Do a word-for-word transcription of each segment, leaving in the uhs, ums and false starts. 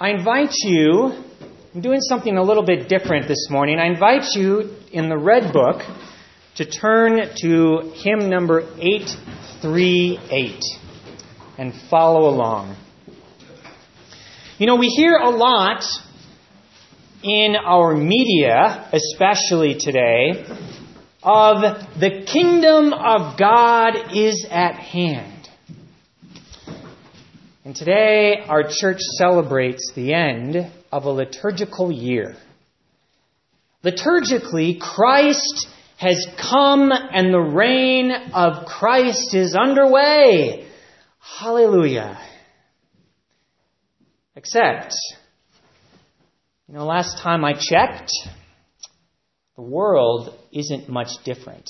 I invite you, I'm doing something a little bit different this morning. I invite you in the Red Book to turn to hymn number eight thirty-eight and follow along. You know, we hear a lot in our media, especially today, of the kingdom of God is at hand. And today, our church celebrates the end of a liturgical year. Liturgically, Christ has come and the reign of Christ is underway. Hallelujah. Except, you know, last time I checked, the world isn't much different.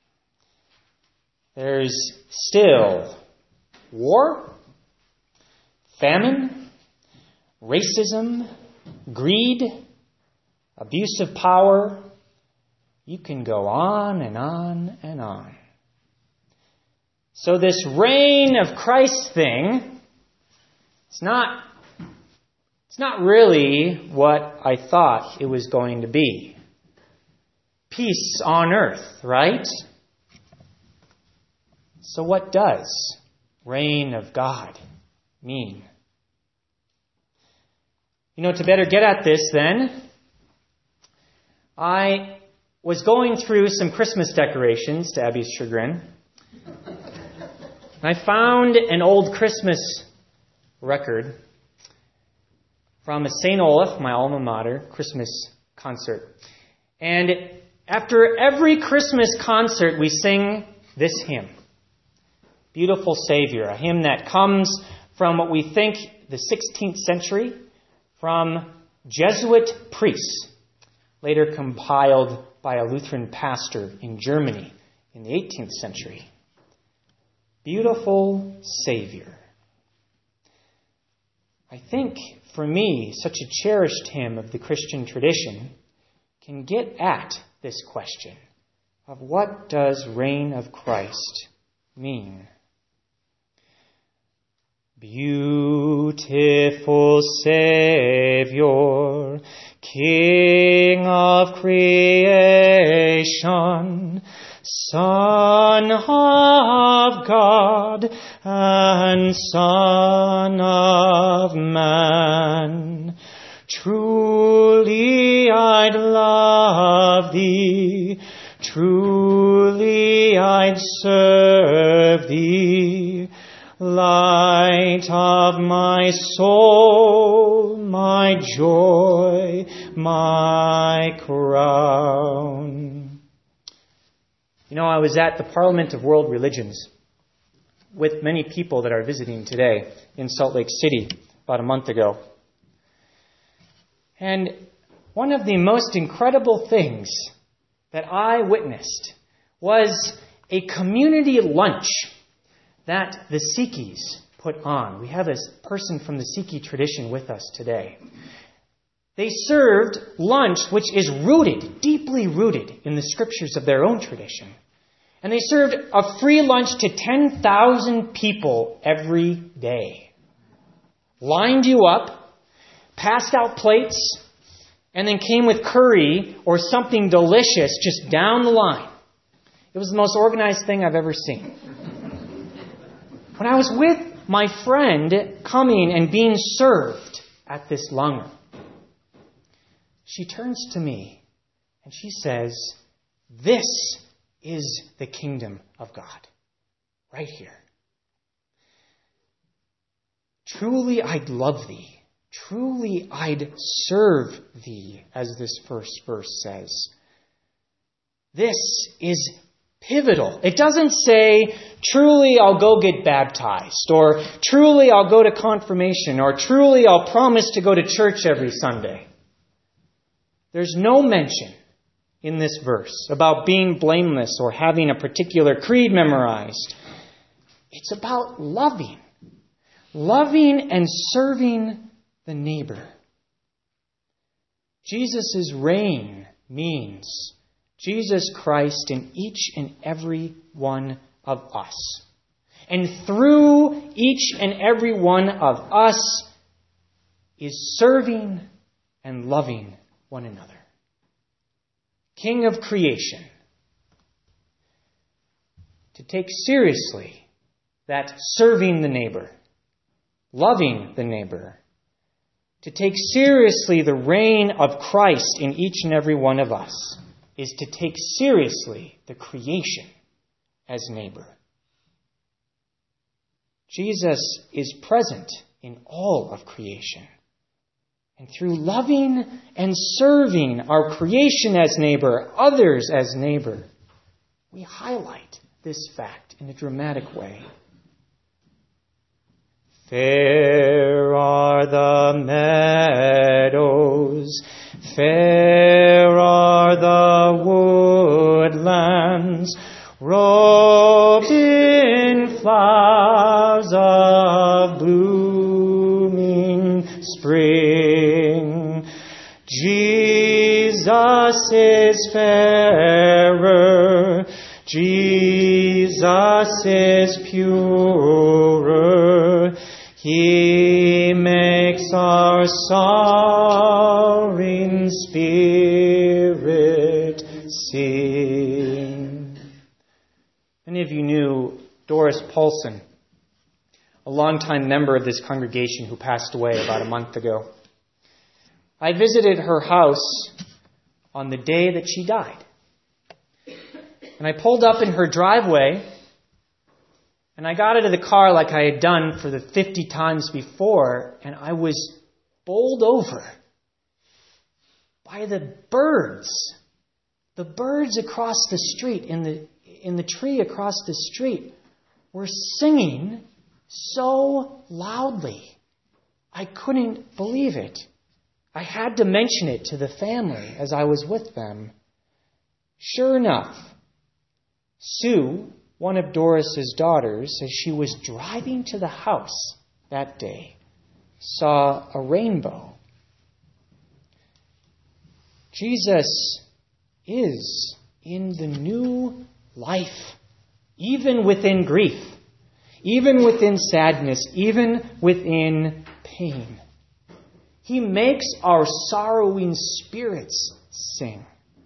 There's still war, famine, racism, greed, abuse of power. You can go on and on and on. So this reign of Christ thing, it's not, it's not really what I thought it was going to be. Peace on earth, right? So what does reign of God mean? You know, to better get at this then, I was going through some Christmas decorations, to Abby's chagrin. And I found an old Christmas record from a Saint Olaf, my alma mater, Christmas concert. And after every Christmas concert, we sing this hymn, Beautiful Savior, a hymn that comes from what we think the sixteenth century, from Jesuit priests, later compiled by a Lutheran pastor in Germany in the eighteenth century. Beautiful Savior. I think, for me, such a cherished hymn of the Christian tradition can get at this question of what does reign of Christ mean? Beautiful Savior, King of creation, Son of God and Son of man, truly I'd love Thee, truly I'd serve Thee, Light of my soul, my joy, my crown. You know, I was at the Parliament of World Religions with many people that are visiting today in Salt Lake City about a month ago. And one of the most incredible things that I witnessed was a community lunch that the Sikhis put on. We have a person from the Sikh tradition with us today. They served lunch which is rooted, deeply rooted in the scriptures of their own tradition. And they served a free lunch to ten thousand people every day. Lined you up, passed out plates, and then came with curry or something delicious just down the line. It was the most organized thing I've ever seen. When I was with my friend coming and being served at this langar, she turns to me and she says, "This is the kingdom of God, right here. Truly I'd love Thee. Truly I'd serve Thee," as this first verse says. This is pivotal. It doesn't say, truly I'll go get baptized, or truly I'll go to confirmation, or truly I'll promise to go to church every Sunday. There's no mention in this verse about being blameless or having a particular creed memorized. It's about loving. Loving and serving the neighbor. Jesus' reign means Jesus Christ in each and every one of us. And through each and every one of us, is serving and loving one another. King of creation. To take seriously that serving the neighbor, loving the neighbor, to take seriously the reign of Christ in each and every one of us, is to take seriously the creation as neighbor. Jesus is present in all of creation. And through loving and serving our creation as neighbor, others as neighbor, we highlight this fact in a dramatic way. Fair are the meadows, fair are the woodlands, robed in flowers of blooming spring. Jesus is fairer, Jesus is purer. He makes our sorrowing spirit sing. Many of you knew Doris Paulson, a longtime member of this congregation who passed away about a month ago. I visited her house on the day that she died. And I pulled up in her driveway, and I got out of the car like I had done for the fifty times before, and I was bowled over by the birds. The birds across the street, in the, in the tree across the street, were singing so loudly. I couldn't believe it. I had to mention it to the family as I was with them. Sure enough, Sue, one of Doris's daughters, as she was driving to the house that day, saw a rainbow. Jesus is in the new life, even within grief, even within sadness, even within pain. He makes our sorrowing spirits sing.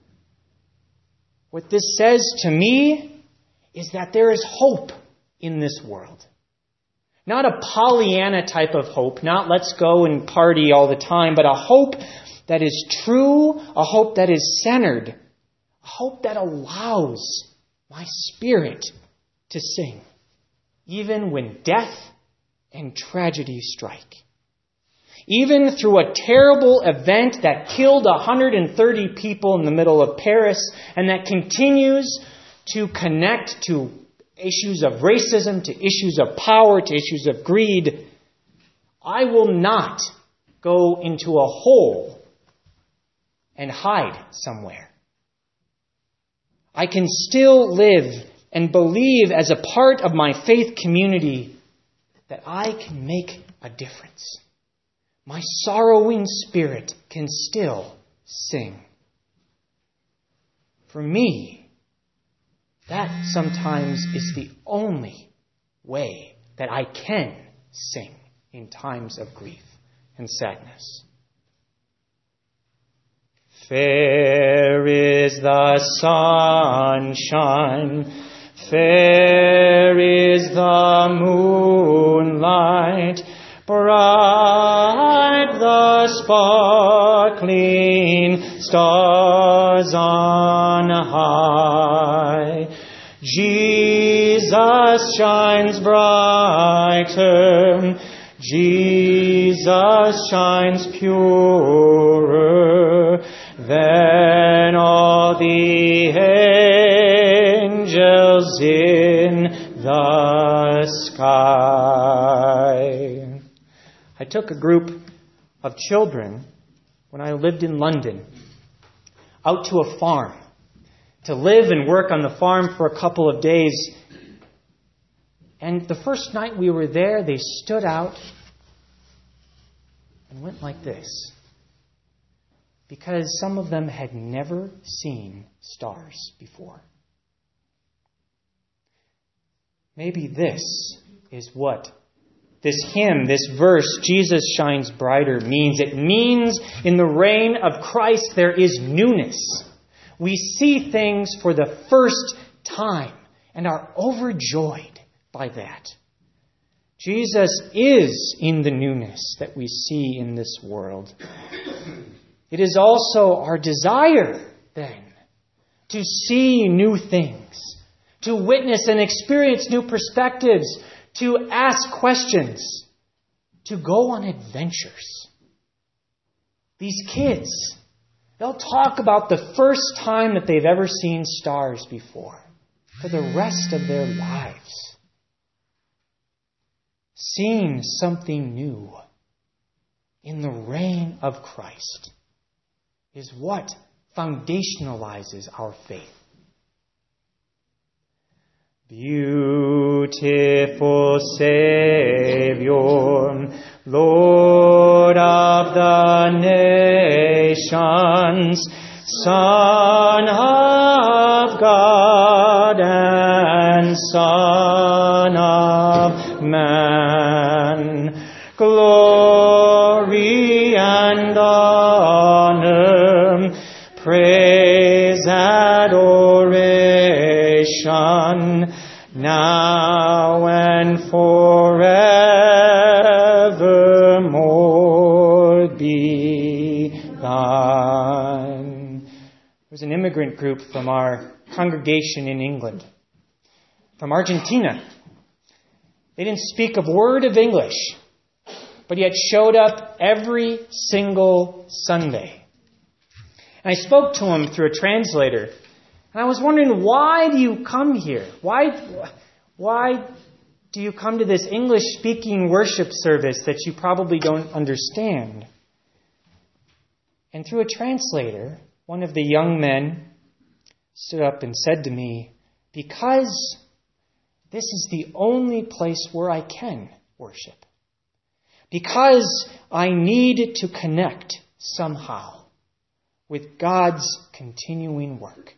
What this says to me is that there is hope in this world. Not a Pollyanna type of hope, not let's go and party all the time, but a hope that is true, a hope that is centered, a hope that allows my spirit to sing, even when death and tragedy strike. Even through a terrible event that killed one hundred thirty people in the middle of Paris and that continues to connect to issues of racism, to issues of power, to issues of greed, I will not go into a hole and hide somewhere. I can still live and believe as a part of my faith community that I can make a difference. My sorrowing spirit can still sing. For me, that sometimes is the only way that I can sing in times of grief and sadness. Fair is the sunshine, fair is the moonlight, bright the sparkling stars on high. Jesus shines brighter, Jesus shines purer than all the angels in the sky. I took a group of children when I lived in London out to a farm to live and work on the farm for a couple of days. And the first night we were there, they stood out and went like this, because some of them had never seen stars before. Maybe this is what this hymn, this verse, Jesus shines brighter, means. It means in the reign of Christ there is newness. We see things for the first time and are overjoyed by that. Jesus is in the newness that we see in this world. It is also our desire, then, to see new things, to witness and experience new perspectives, to ask questions, to go on adventures. These kids, they'll talk about the first time that they've ever seen stars before for the rest of their lives. Seeing something new in the reign of Christ is what foundationalizes our faith. Beautiful Savior, Lord of the nations, Son of God and Son of man, glory and honor, praise, adoration, now and forevermore be thine. There was an immigrant group from our congregation in England, from Argentina. They didn't speak a word of English, but yet showed up every single Sunday. And I spoke to them through a translator. And I was wondering, why do you come here? Why, why do you come to this English-speaking worship service that you probably don't understand? And through a translator, one of the young men stood up and said to me, because this is the only place where I can worship. Because I need to connect somehow with God's continuing work.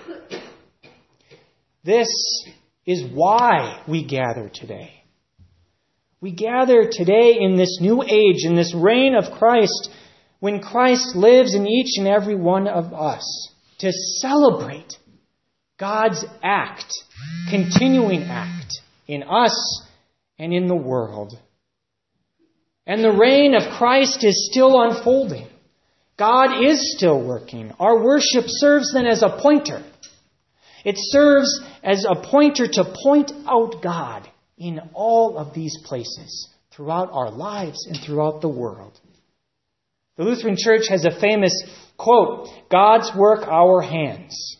This is why we gather today. We gather today in this new age, in this reign of Christ, when Christ lives in each and every one of us, to celebrate God's act, continuing act, in us and in the world. And the reign of Christ is still unfolding. God is still working. Our worship serves then as a pointer. It serves as a pointer to point out God in all of these places, throughout our lives and throughout the world. The Lutheran Church has a famous quote, God's work, our hands.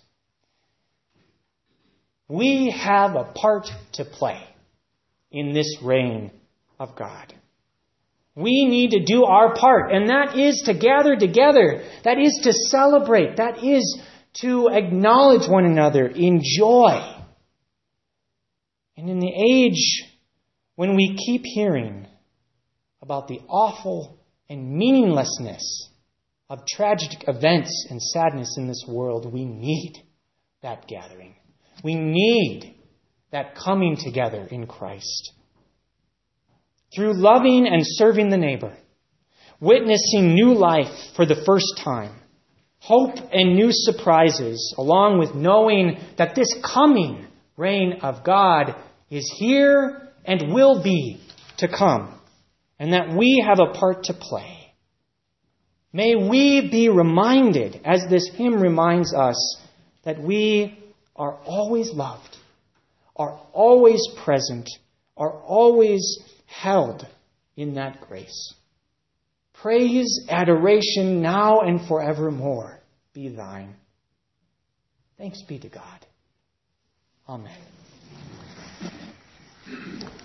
We have a part to play in this reign of God. We need to do our part, and that is to gather together. That is to celebrate. That is to acknowledge one another in joy. And in the age when we keep hearing about the awful and meaninglessness of tragic events and sadness in this world, we need that gathering. We need that coming together in Christ. Through loving and serving the neighbor, witnessing new life for the first time, hope and new surprises, along with knowing that this coming reign of God is here and will be to come, and that we have a part to play. May we be reminded, as this hymn reminds us, that we are always loved, are always present, are always held in that grace. Praise, adoration, now and forevermore be thine. Thanks be to God. Amen.